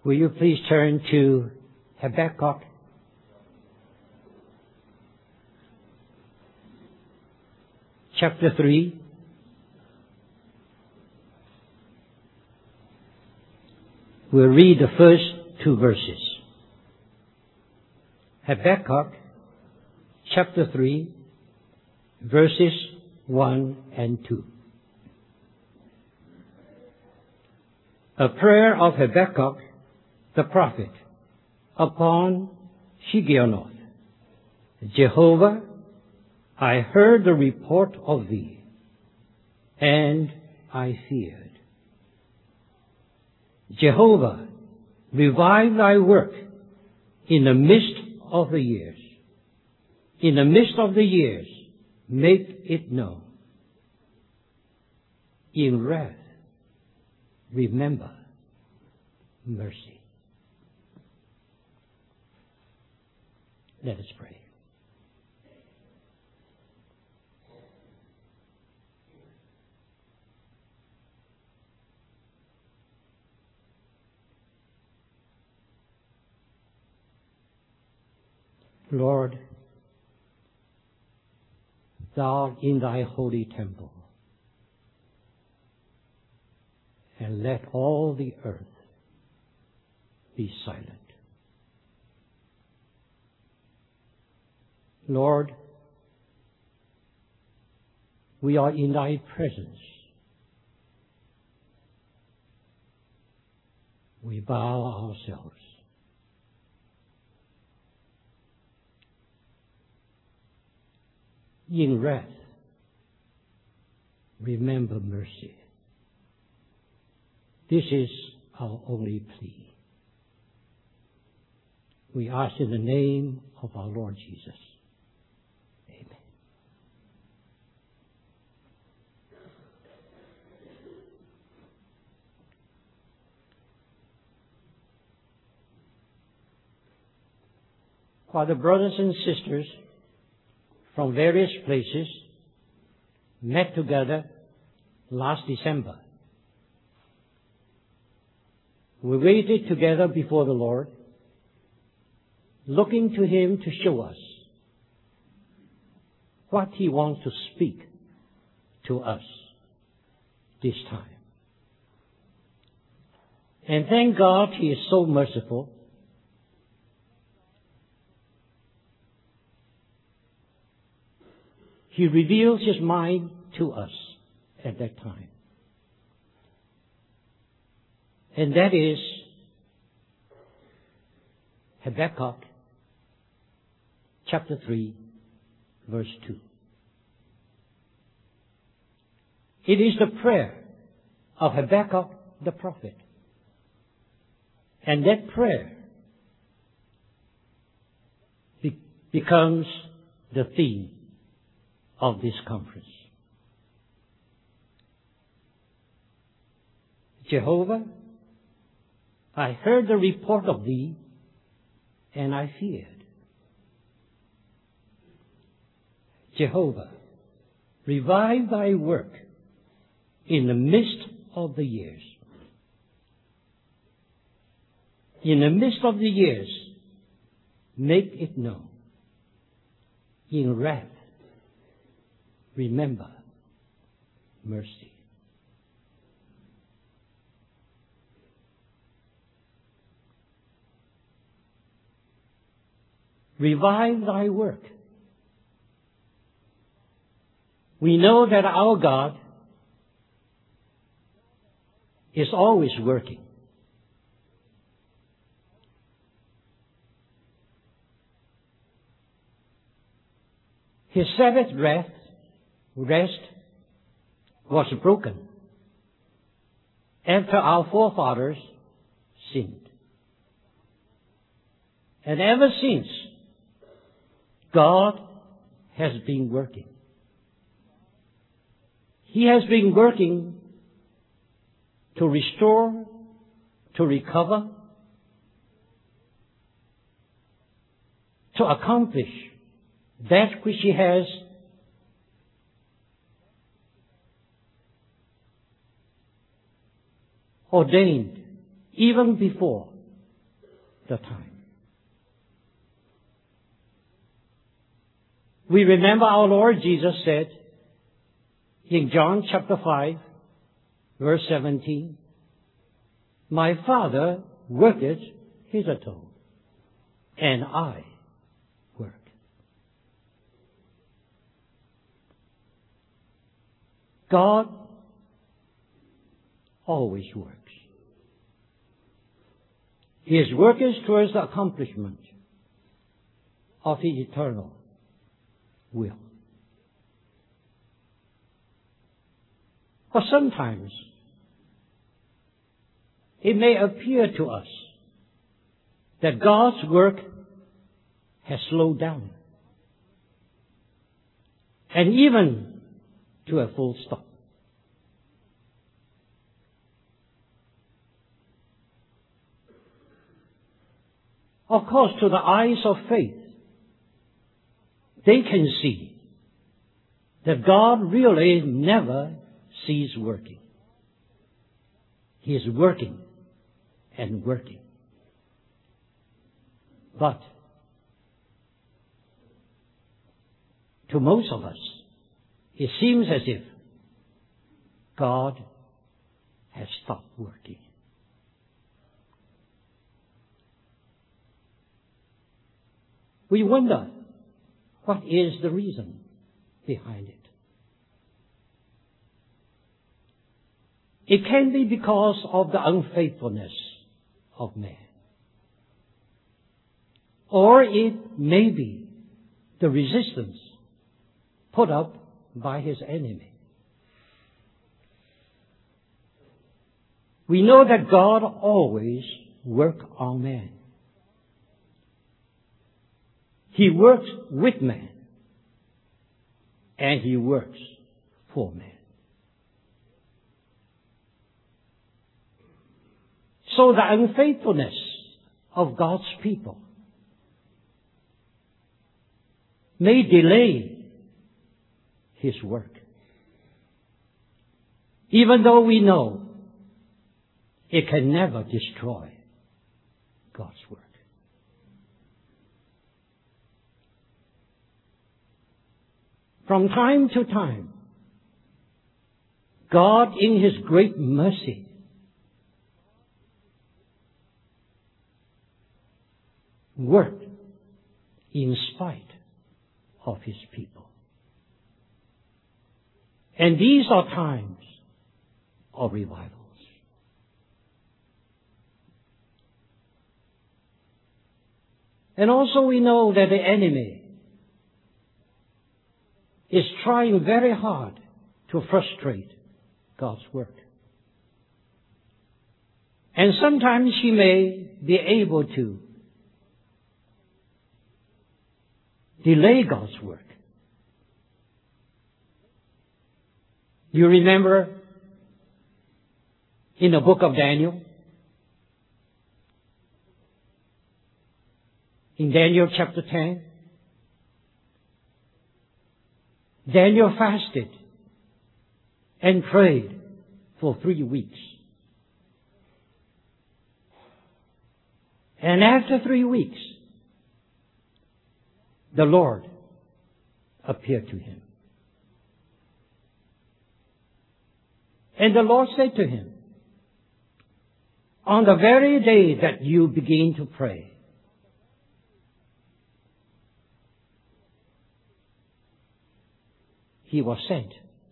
Will you please turn to Habakkuk chapter 3. We'll read the first two verses. Habakkuk chapter 3, verses 1 and 2. A prayer of Habakkuk the prophet upon Shigionoth. Jehovah, I heard the report of thee, and I feared. Jehovah, revive thy work in the midst of the years. In the midst of the years, make it known. In wrath, remember mercy. Let us pray. Lord, thou in thy holy temple, and let all the earth be silent. Lord, we are in thy presence. We bow ourselves. In wrath, remember mercy. This is our only plea. We ask in the name of our Lord Jesus. Amen. Father, brothers and sisters from various places met together last December. We waited together before the Lord, looking to Him to show us what He wants to speak to us this time. And thank God He is so merciful. He reveals His mind to us at that time. And that is Habakkuk chapter 3, verse 2. It is the prayer of Habakkuk the prophet. And that prayer becomes the theme of this conference. Jehovah, I heard the report of thee, and I feared. Jehovah, revive thy work in the midst of the years. In the midst of the years, make it known. In wrath, remember mercy. Revive thy work. We know that our God is always working. His Sabbath rest was broken after our forefathers sinned. And ever since, God has been working. He has been working to restore, to recover, to accomplish that which He has ordained even before the time. We remember our Lord Jesus said in John chapter 5, verse 17, "My Father worketh hitherto, and I work." God always works. His work is towards the accomplishment of His eternal will. But sometimes it may appear to us that God's work has slowed down, and even to a full stop. Of course, to the eyes of faith, they can see that God really never ceases working. He is working and working. But to most of us, it seems as if God has stopped working. We wonder, what is the reason behind it? It can be because of the unfaithfulness of man. Or it may be the resistance put up by his enemy. We know that God always works on man. He works with man, and He works for man. So the unfaithfulness of God's people may delay His work, even though we know it can never destroy God's work. From time to time, God, in His great mercy, worked in spite of His people. And these are times of revivals. And also we know that the enemy is trying very hard to frustrate God's work. And sometimes he may be able to delay God's work. You remember in the book of Daniel, in Daniel chapter 10, Daniel fasted and prayed for 3 weeks. And after 3 weeks, the Lord appeared to him. And the Lord said to him, on the very day that you begin to pray, he was sent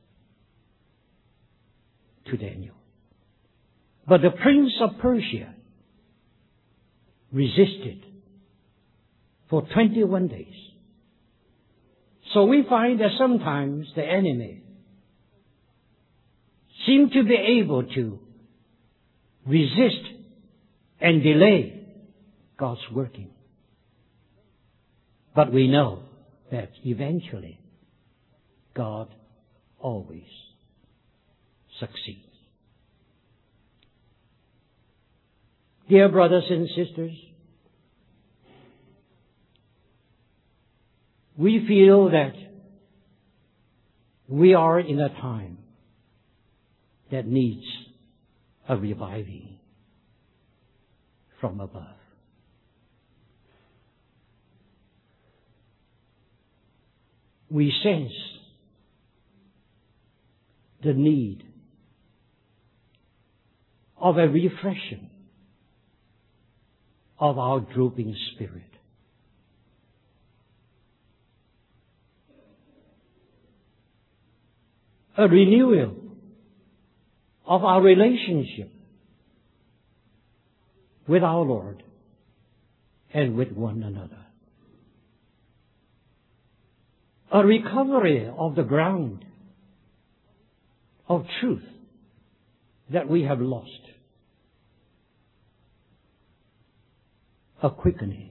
to Daniel. But the prince of Persia resisted for 21 days. So we find that sometimes the enemy seems to be able to resist and delay God's working. But we know that eventually God always succeeds. Dear brothers and sisters, we feel that we are in a time that needs a reviving from above. we sense the need of a refreshing of our drooping spirit. A renewal of our relationship with our Lord and with one another. A recovery of the ground of truth that we have lost. A quickening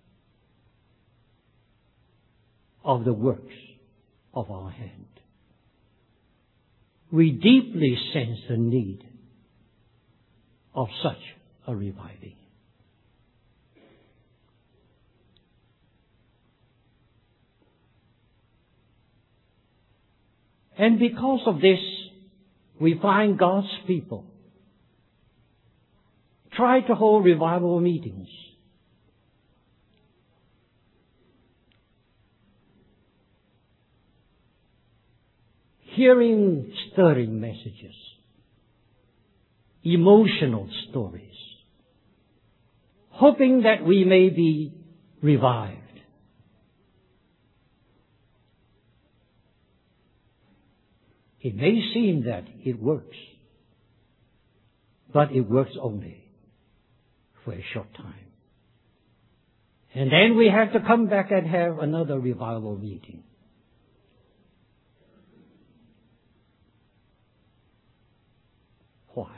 of the works of our hand. We deeply sense the need of such a reviving. And because of this, we find God's people try to hold revival meetings. Hearing stirring messages, emotional stories, hoping that we may be revived. It may seem that it works, but it works only for a short time. And then we have to come back and have another revival meeting. Why?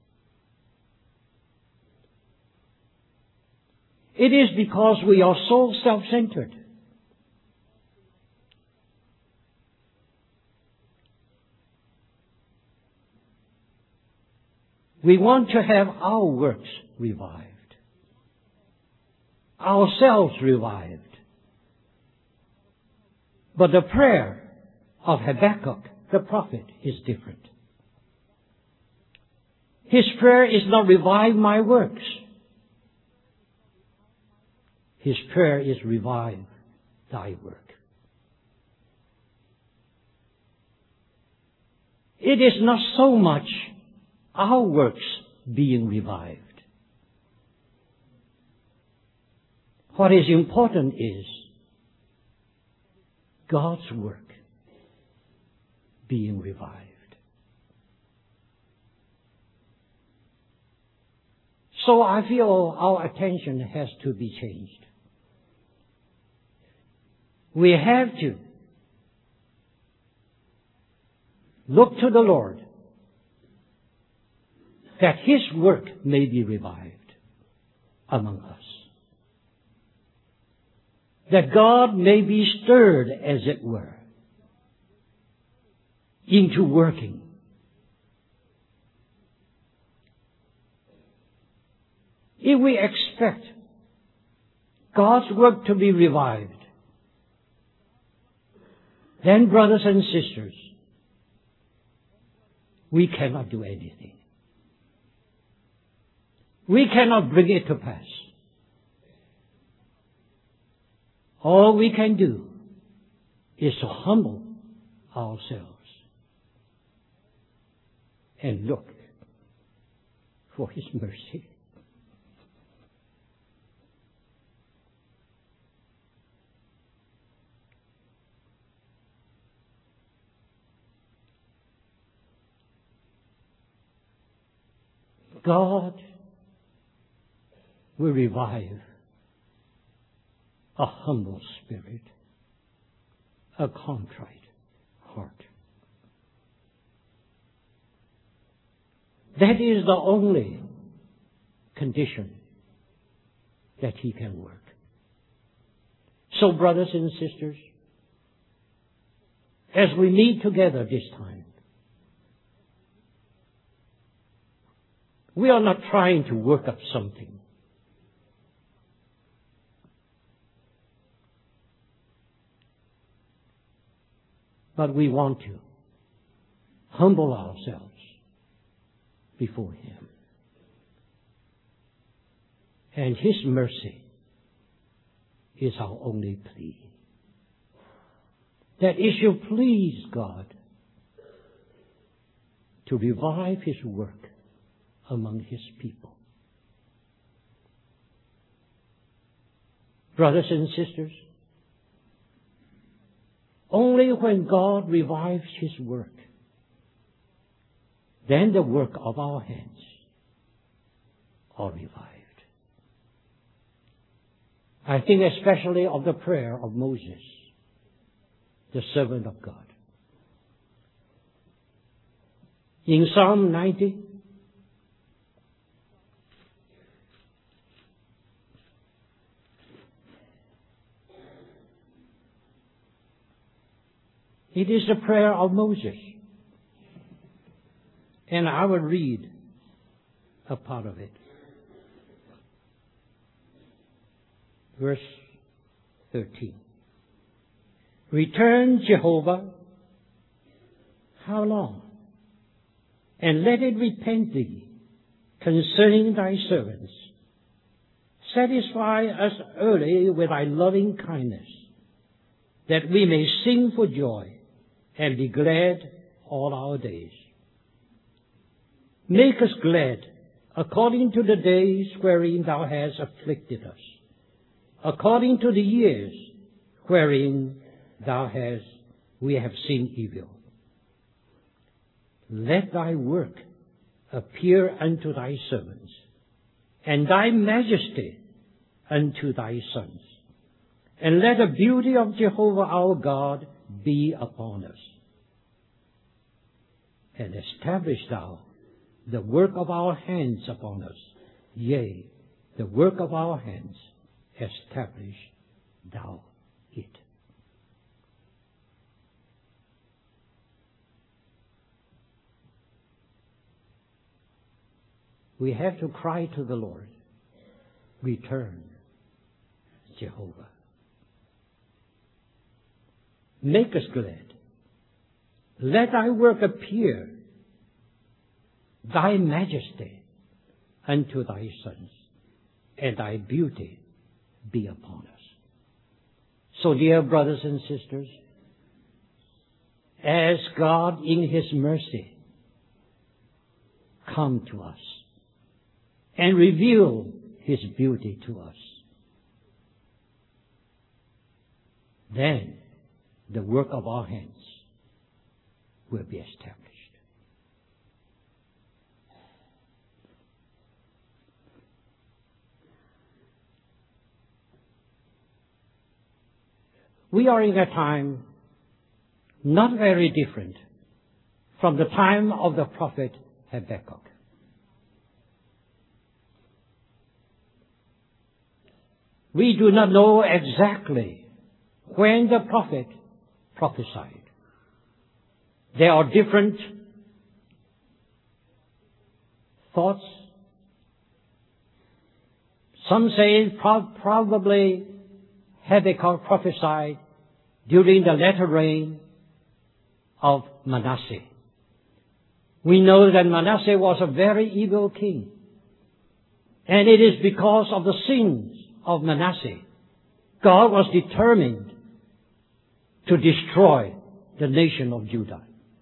It is because we are so self-centered. We want to have our works revived, ourselves revived. But the prayer of Habakkuk, the prophet, is different. His prayer is not revive my works. His prayer is revive thy work. It is not so much our works being revived. What is important is God's work being revived. So I feel our attention has to be changed. We have to look to the Lord that His work may be revived among us. That God may be stirred, as it were, into working. If we expect God's work to be revived, then, brothers and sisters, we cannot do anything. We cannot bring it to pass. All we can do is to humble ourselves and look for His mercy. God will revive a humble spirit, a contrite heart. That is the only condition that He can work. So, brothers and sisters, as we meet together this time, we are not trying to work up something. But we want to humble ourselves before Him. And His mercy is our only plea. that it should please God to revive His work among His people. Brothers and sisters, only when God revives His work, then the work of our hands are revived. I think especially of the prayer of Moses, the servant of God. In Psalm 90, it is the prayer of Moses. And I will read a part of it. Verse 13. Return, Jehovah, how long? And let it repent thee concerning thy servants. Satisfy us early with thy loving kindness, that we may sing for joy and be glad all our days. Make us glad according to the days wherein thou hast afflicted us, according to the years wherein we have seen evil. Let thy work appear unto thy servants, and thy majesty unto thy sons. And let the beauty of Jehovah our God be upon us. And establish thou the work of our hands upon us. Yea, the work of our hands, establish thou it. We have to cry to the Lord, return, Jehovah. Make us glad. Let thy work appear, thy majesty unto thy sons, and thy beauty be upon us. So, dear brothers and sisters, as God in His mercy come to us and reveal His beauty to us, then the work of our hands will be established. We are in a time not very different from the time of the prophet Habakkuk. We do not know exactly when the prophet prophesied. There are different thoughts. Some say probably Habakkuk prophesied during the latter reign of Manasseh. We know that Manasseh was a very evil king. And it is because of the sins of Manasseh, God was determined to destroy the nation of Judah.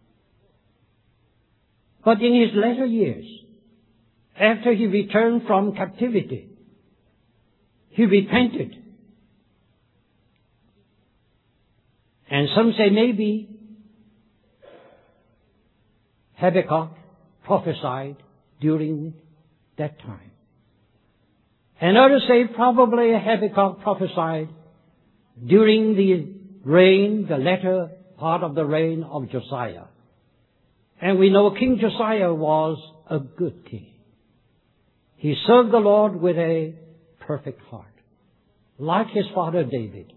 But in his later years, after he returned from captivity, he repented. And some say maybe Habakkuk prophesied during that time. And others say probably Habakkuk prophesied during the latter part of the reign of Josiah. And we know King Josiah was a good king. He served the Lord with a perfect heart, like his father David.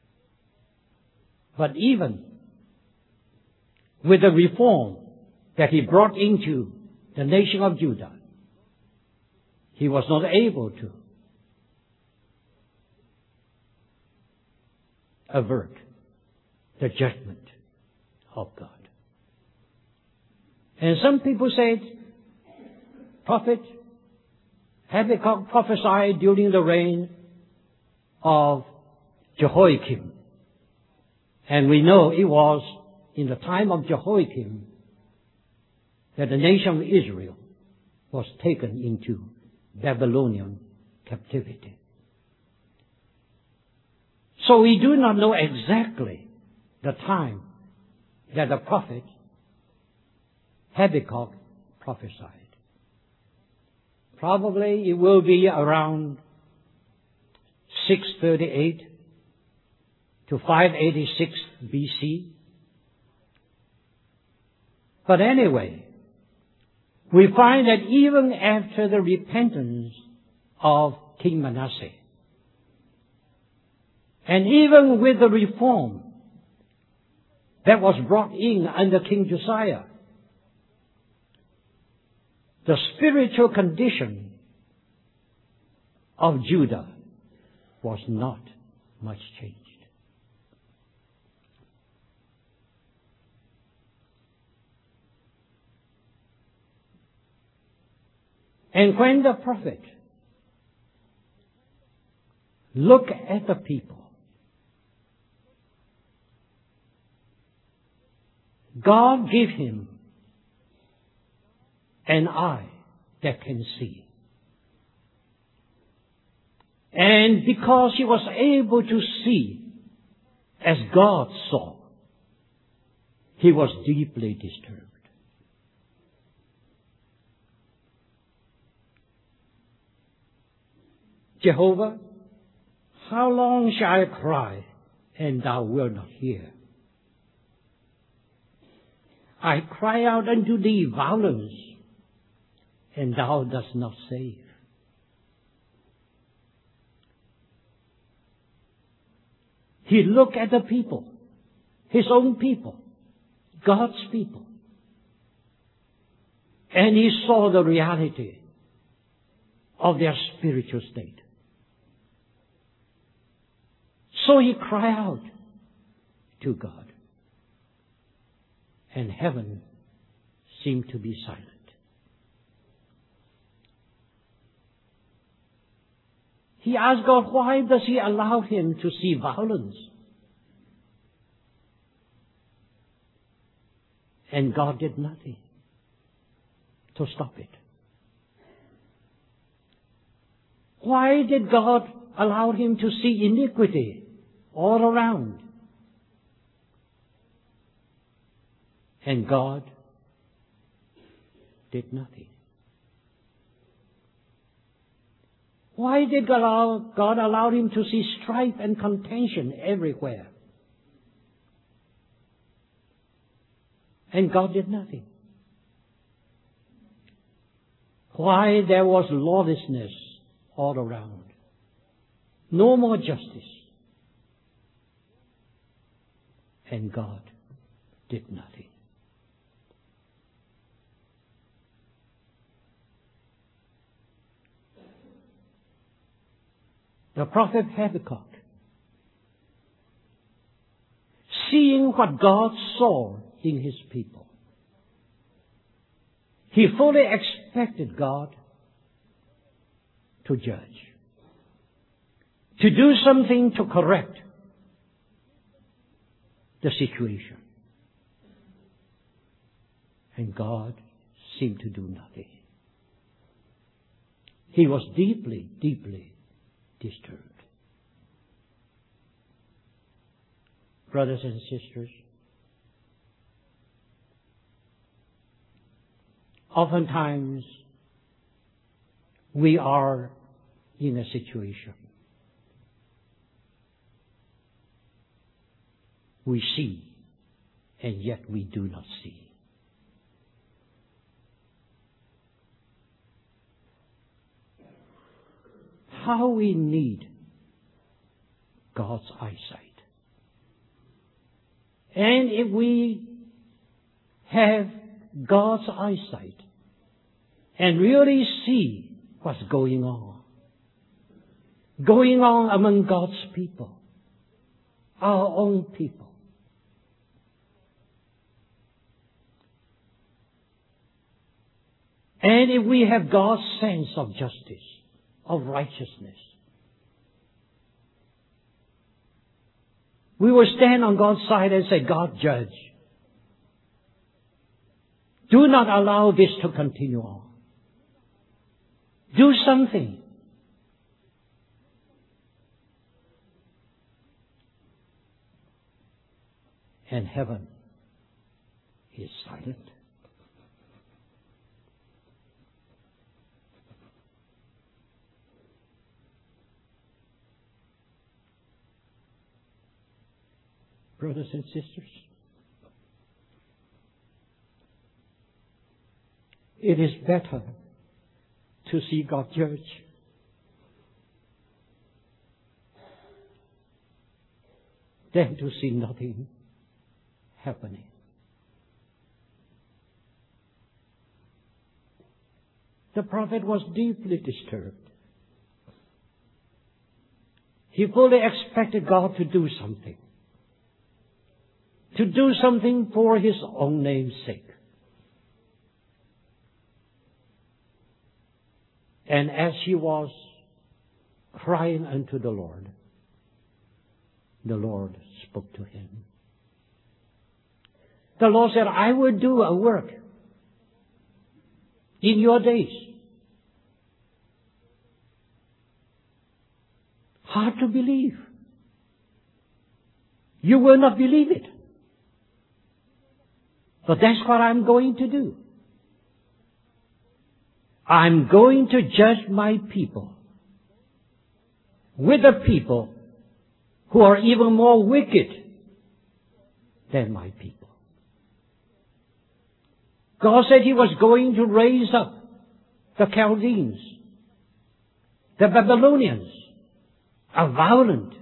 But even with the reform that he brought into the nation of Judah, he was not able to avert the judgment of God. And some people said, Prophet Habakkuk prophesied during the reign of Jehoiakim. And we know it was in the time of Jehoiakim that the nation of Israel was taken into Babylonian captivity. So we do not know exactly the time that the prophet Habakkuk prophesied. Probably it will be around 638 to 586 BC. But anyway, we find that even after the repentance of King Manasseh, and even with the reform that was brought in under King Josiah, the spiritual condition of Judah was not much changed. And when the prophet looked at the people, God gave him an eye that can see. And because he was able to see as God saw, he was deeply disturbed. Jehovah, how long shall I cry, and thou wilt not hear? I cry out unto thee violence, and thou dost not save. He looked at the people, his own people, God's people, and he saw the reality of their spiritual state. So he cried out to God, and heaven seemed to be silent. He asked God, why does he allow him to see violence? And God did nothing to stop it. Why did God allow him to see iniquity all around? And God did nothing. Why did God allow him to see strife and contention everywhere? And God did nothing. Why there was lawlessness all around? No more justice. And God did nothing. The prophet Habakkuk, seeing what God saw in his people, he fully expected God to judge, to do something to correct the situation. And God seemed to do nothing. He was deeply, deeply disturbed. Brothers and sisters, oftentimes we are in a situation. We see, and yet we do not see. How we need God's eyesight. And if we have God's eyesight and really see what's going on among God's people, our own people, and if we have God's sense of justice, of righteousness, We will stand on God's side and say, God, judge. Do not allow this to continue on. Do something. And heaven is silent. Brothers and sisters, it is better to see God judge than to see nothing happening. The prophet was deeply disturbed. He fully expected God to do something. To do something for His own name's sake. And as he was crying unto the Lord spoke to him. The Lord said, I will do a work in your days. Hard to believe. You will not believe it. But that's what I'm going to do. I'm going to judge my people with the people who are even more wicked than my people. God said He was going to raise up the Chaldeans, the Babylonians, a violent,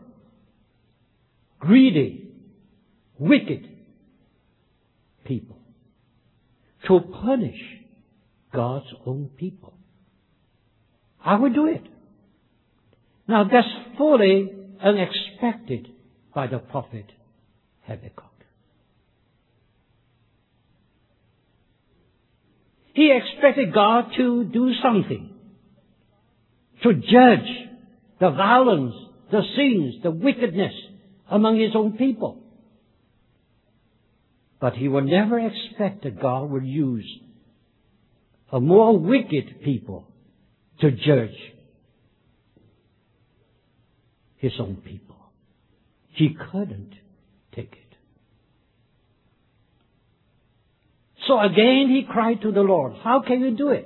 greedy, wicked people to punish God's own people. I will do it. Now that's fully unexpected by the prophet Habakkuk. He expected God to do something, to judge the violence, the sins, the wickedness among His own people. But he would never expect that God would use a more wicked people to judge His own people. He couldn't take it. So again he cried to the Lord, how can you do it?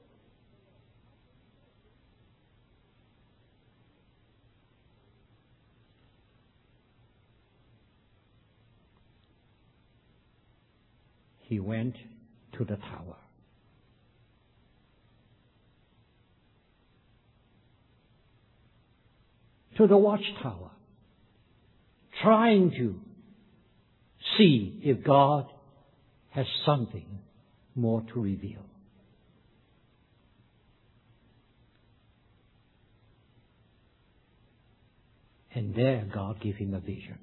He went to the tower. To the watchtower, trying to see if God has something more to reveal. And there God gave him a vision.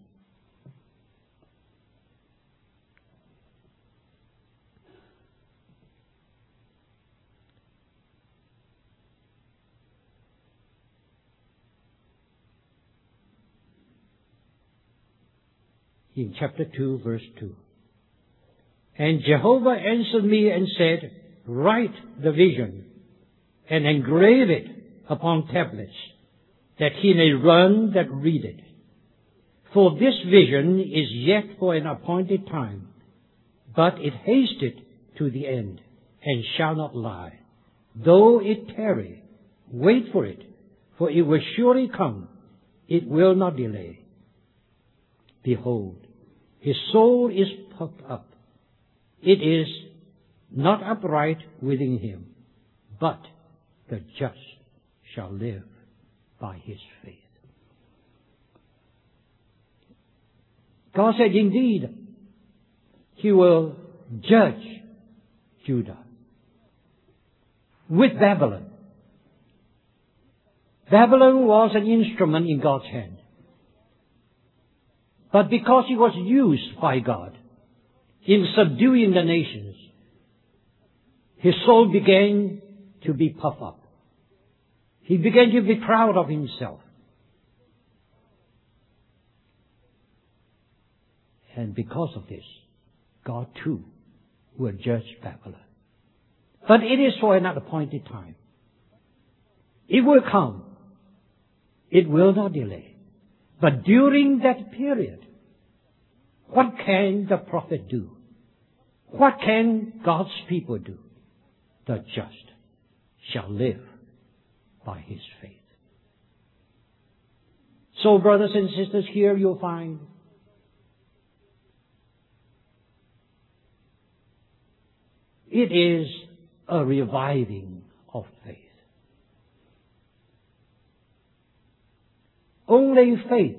In chapter 2, verse 2. And Jehovah answered me and said, write the vision and engrave it upon tablets, that he may run that read it. For this vision is yet for an appointed time, but it hasteth to the end, and shall not lie. Though it tarry, wait for it, for it will surely come, it will not delay. Behold, his soul is puffed up. It is not upright within him, but the just shall live by his faith. God said, indeed, He will judge Judah with Babylon. Babylon was an instrument in God's hand. But because he was used by God in subduing the nations, his soul began to be puffed up. He began to be proud of himself. And because of this, God too will judge Babylon. But it is for an appointed time. It will come. It will not delay. But during that period, what can the prophet do? What can God's people do? The just shall live by his faith. So, brothers and sisters, here you'll find it is a reviving of faith. Only faith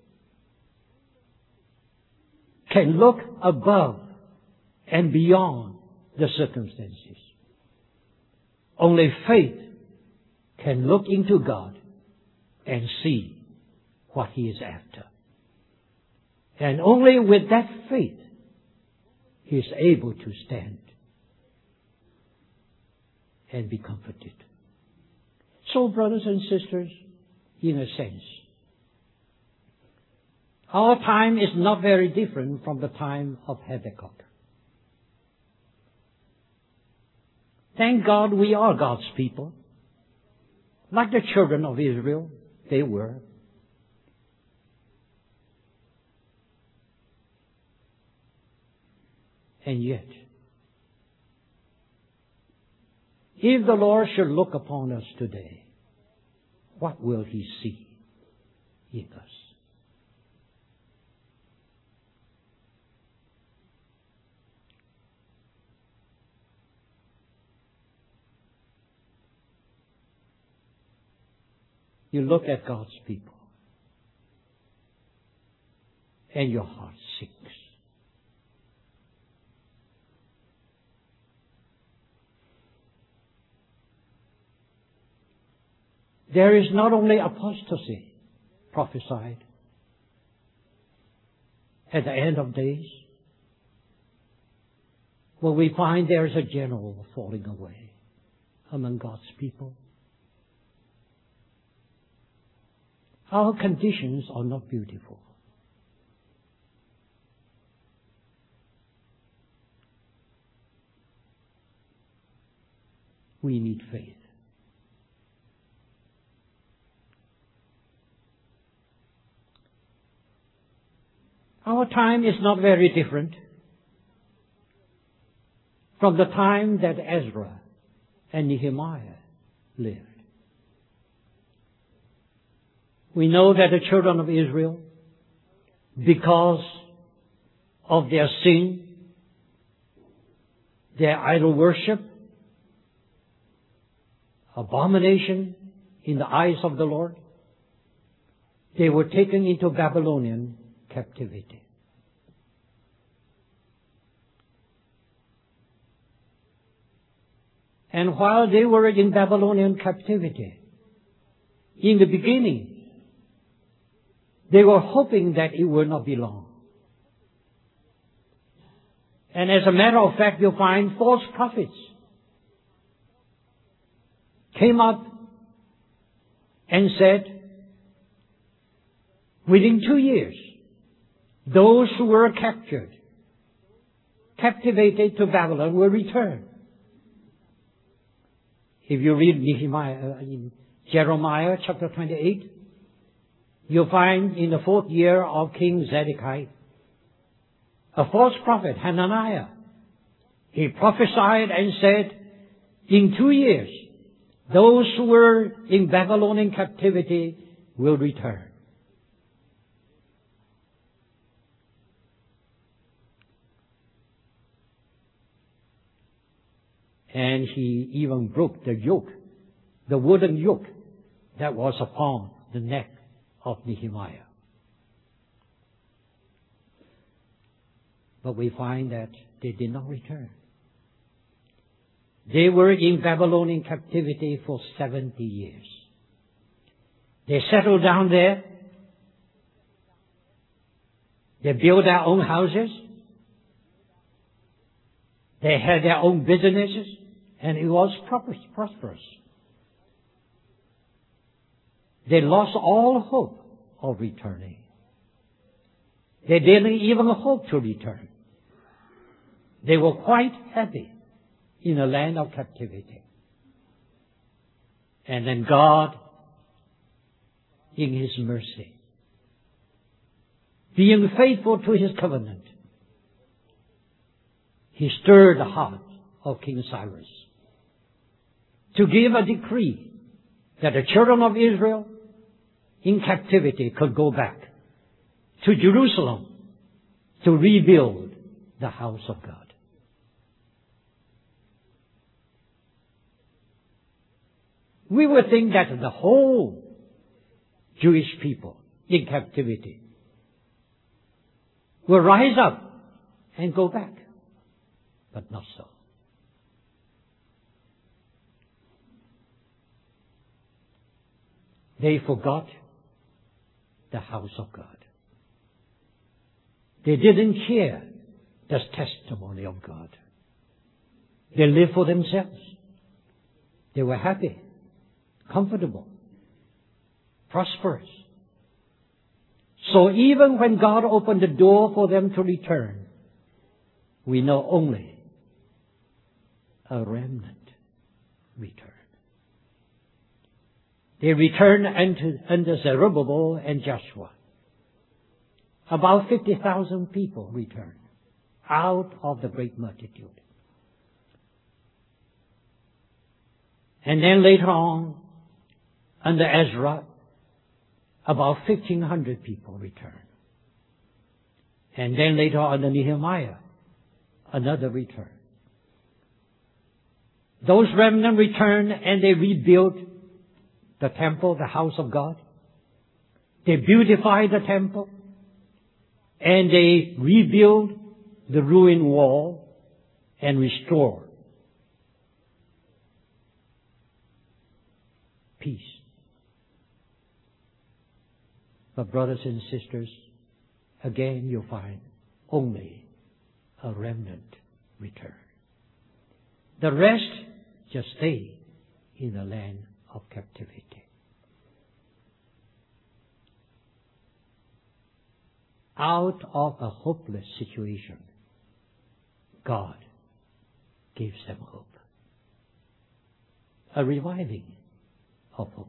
can look above and beyond the circumstances. Only faith can look into God and see what he is after. And only with that faith he is able to stand and be comforted. So, brothers and sisters, in a sense, our time is not very different from the time of Habakkuk. Thank God we are God's people. Like the children of Israel, they were. And yet, if the Lord should look upon us today, what will he see in us? You look at God's people, and your heart sinks. There is not only apostasy prophesied at the end of days, but we find there is a general falling away among God's people. Our conditions are not beautiful. We need faith. Our time is not very different from the time that Ezra and Nehemiah lived. We know that the children of Israel, because of their sin, their idol worship, abomination in the eyes of the Lord, they were taken into Babylonian captivity. And while they were in Babylonian captivity, in the beginning, they were hoping that it would not be long. And as a matter of fact, you'll find false prophets came up and said, within 2 years, those who were captivated to Babylon will return. If you read Jeremiah chapter 28, you'll find in the 4th year of King Zedekiah, a false prophet, Hananiah, he prophesied and said, in 2 years, those who were in Babylonian captivity will return. And he even broke the yoke, the wooden yoke that was upon the neck of Nehemiah. But we find that they did not return. They were in Babylonian captivity for 70 years. They settled down there. They built their own houses. They had their own businesses, and it was prosperous. They lost all hope of returning. They didn't even hope to return. They were quite happy in the land of captivity. And then God, in His mercy, being faithful to His covenant, He stirred the heart of King Cyrus to give a decree that the children of Israel in captivity could go back to Jerusalem to rebuild the house of God. We would think that the whole Jewish people in captivity will rise up and go back, but not so. They forgot the house of God. They didn't care the testimony of God. They lived for themselves. They were happy, comfortable, prosperous. So even when God opened the door for them to return, we know only a remnant returned. They returned under Zerubbabel and Joshua. About 50,000 people returned out of the great multitude. And then later on, under Ezra, about 1,500 people returned. And then later on under Nehemiah, another return. Those remnant returned and they rebuilt the temple, the house of God. They beautified the temple and they rebuilt the ruined wall and restored peace. But brothers and sisters, again you'll find only a remnant return. The rest just stay in the land of captivity. Out of a hopeless situation, God gives them hope. A reviving of hope.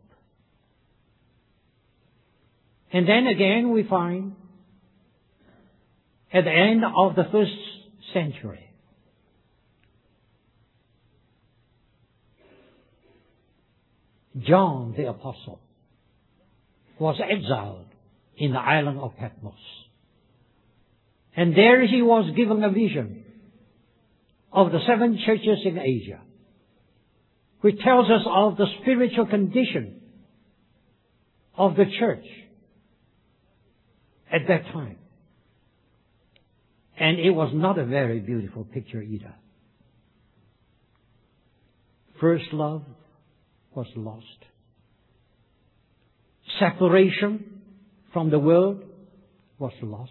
And then again we find at the end of the first century, John the Apostle was exiled in the island of Patmos. And there he was given a vision of the 7 churches in Asia, which tells us of the spiritual condition of the church at that time. And it was not a very beautiful picture either. First love was lost. Separation from the world was lost.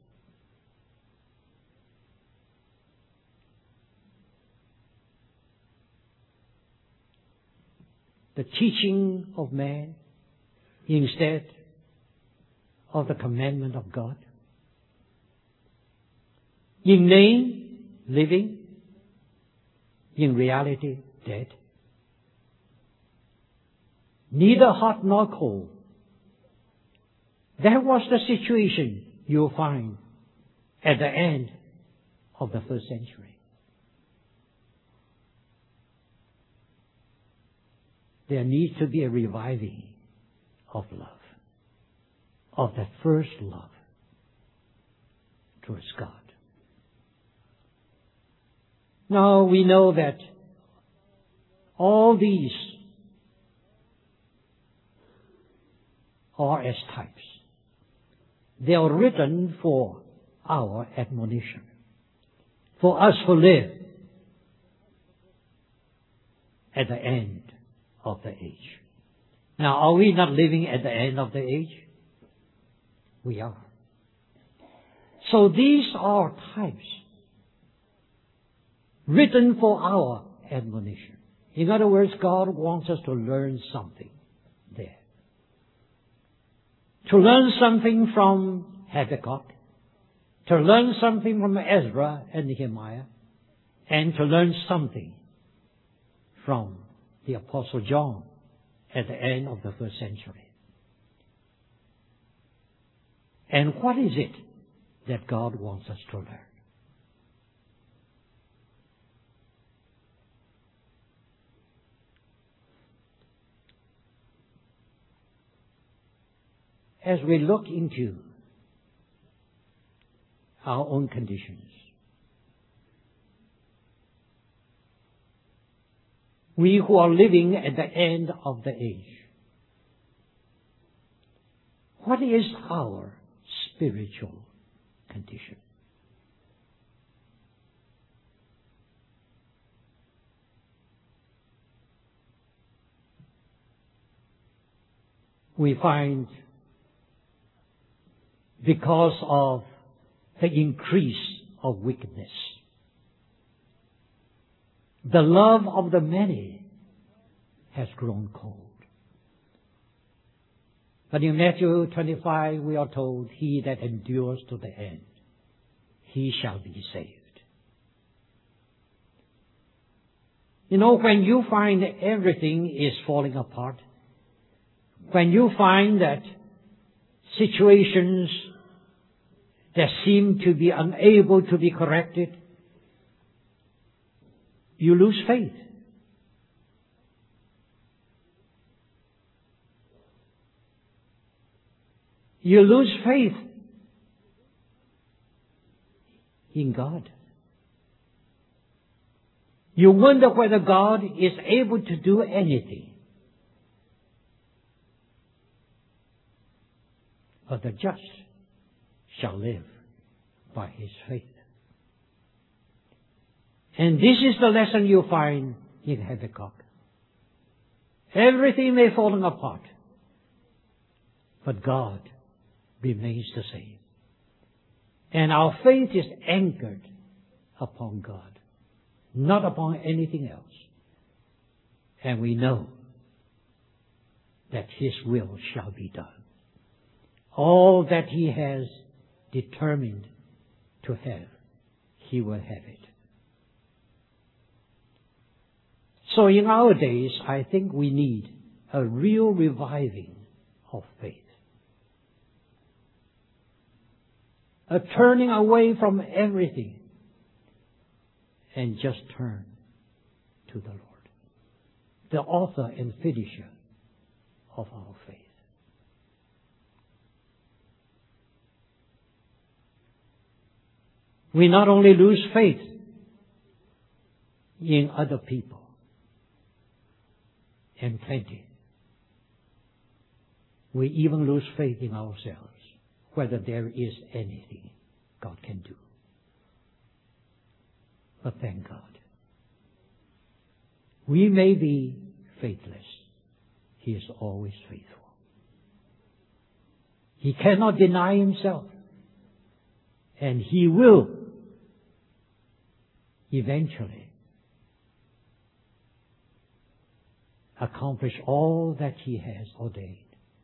The teaching of man instead of the commandment of God. In name, living. In reality, dead. Neither hot nor cold. That was the situation you'll find at the end of the first century. There needs to be a reviving of love, of that first love towards God. Now we know that all these are as types. They are written for our admonition, for us to live at the end of the age. Now, are we not living at the end of the age? We are. So these are types written for our admonition. In other words, God wants us to learn something there. To learn something from Habakkuk, to learn something from Ezra and Nehemiah, and to learn something from the Apostle John at the end of the first century. And what is it that God wants us to learn? As we look into our own conditions, we who are living at the end of the age, what is our spiritual condition? We find, because of the increase of wickedness, the love of the many has grown cold. But in Matthew 25 we are told, he that endures to the end, he shall be saved. You know, when you find everything is falling apart, when you find that situations that seem to be unable to be corrected, you lose faith. You lose faith in God. You wonder whether God is able to do anything. But the just shall live by his faith. And this is the lesson you find in Habakkuk. Everything may fall apart, but God remains the same. And our faith is anchored upon God, not upon anything else. And we know that his will shall be done. All that he has determined to have, he will have it. So in our days, I think we need a real reviving of faith. A turning away from everything and just turn to the Lord, the author and finisher of our faith. We not only lose faith in other people and plenty, we even lose faith in ourselves, whether there is anything God can do. But thank God, we may be faithless. He is always faithful. He cannot deny himself. And he will eventually accomplish all that he has ordained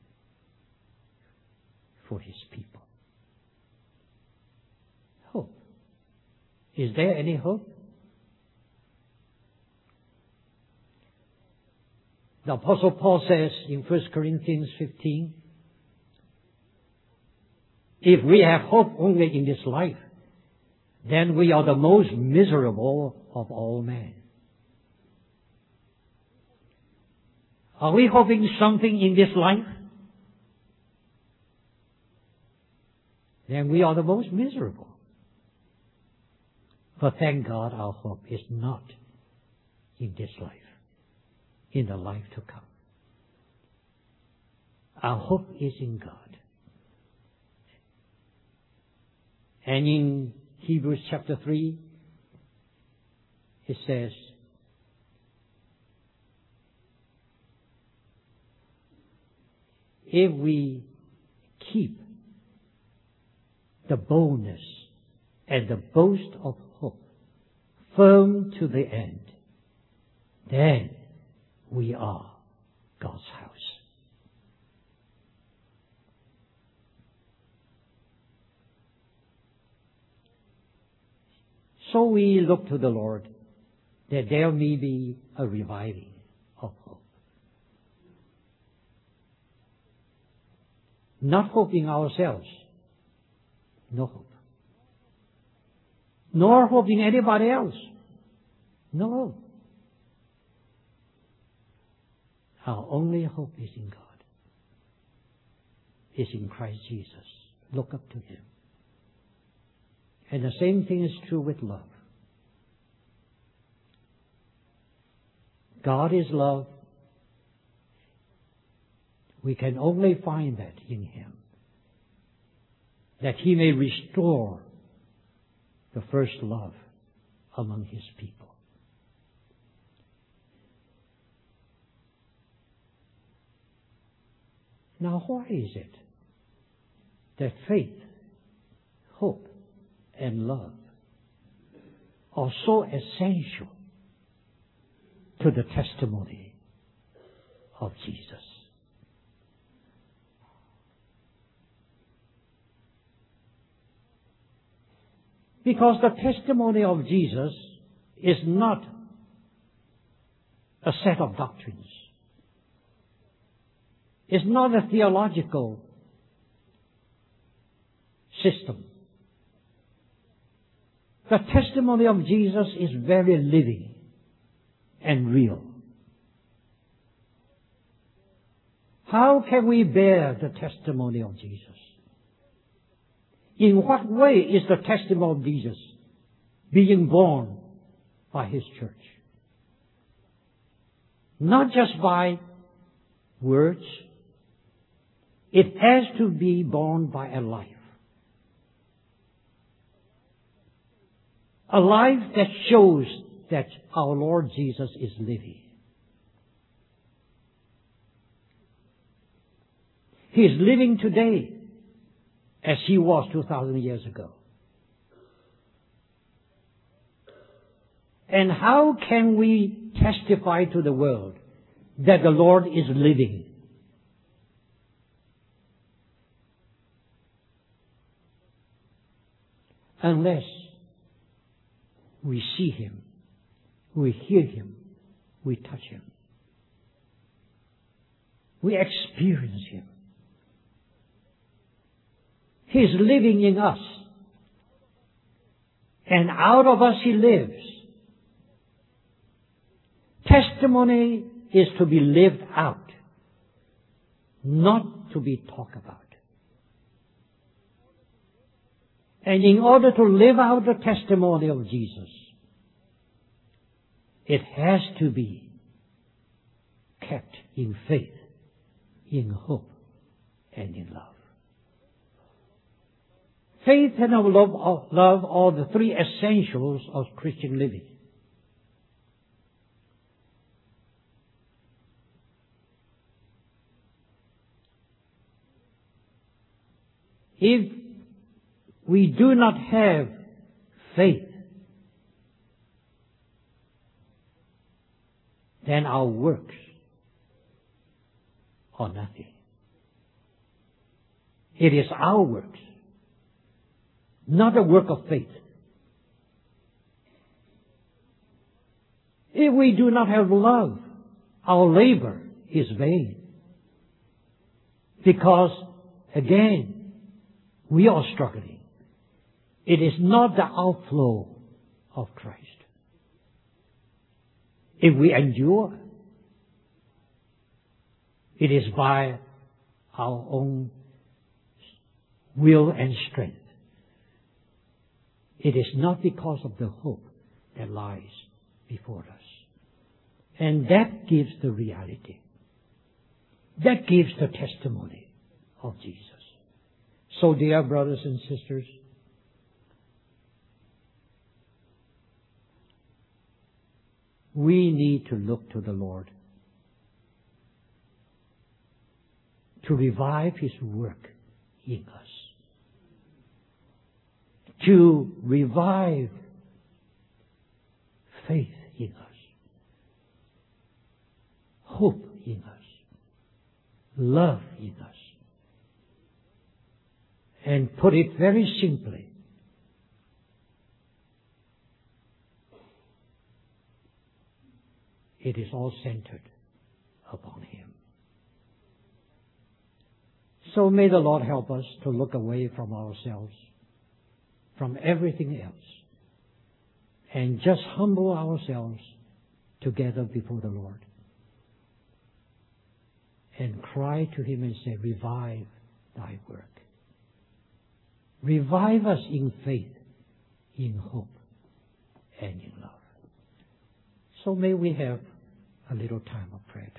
for his people. Hope. Is there any hope? The Apostle Paul says in 1 Corinthians 15, if we have hope only in this life, then we are the most miserable of all men. Are we hoping something in this life? Then we are the most miserable. But thank God our hope is not in this life, in the life to come. Our hope is in God. And in Hebrews chapter 3, it says, if we keep the boldness and the boast of hope firm to the end, then we are God's house. So we look to the Lord that there may be a reviving of hope. Not hoping ourselves. No hope. Nor hoping anybody else. No hope. Our only hope is in God. Is in Christ Jesus. Look up to Him. And the same thing is true with love. God is love. We can only find that in Him. That He may restore the first love among His people. Now, why is it that faith, hope, and love are so essential to the testimony of Jesus? Because the testimony of Jesus is not a set of doctrines. It's not a theological system. The testimony of Jesus is very living and real. How can we bear the testimony of Jesus? In what way is the testimony of Jesus being borne by His church? Not just by words. It has to be borne by a life. A life that shows that our Lord Jesus is living. He is living today as He was 2,000 years ago. And how can we testify to the world that the Lord is living? Unless we see Him, we hear Him, we touch Him. We experience Him. He is living in us. And out of us He lives. Testimony is to be lived out, not to be talked about. And in order to live out the testimony of Jesus, it has to be kept in faith, in hope, and in love. Faith and love are the three essentials of Christian living. If we do not have faith, then our works are nothing. It is our works, not a work of faith. If we do not have love, our labor is vain. Because, again, we are struggling. It is not the outflow of Christ. If we endure, it is by our own will and strength. It is not because of the hope that lies before us. And that gives the reality. That gives the testimony of Jesus. So, dear brothers and sisters, we need to look to the Lord to revive His work in us, to revive faith in us, hope in us, love in us. And put it very simply, It is all centered upon Him. So may the Lord help us to look away from ourselves, from everything else, and just humble ourselves together before the Lord and cry to Him and say, revive Thy work. Revive us in faith, in hope, and in love. So may we have a little time of prayer.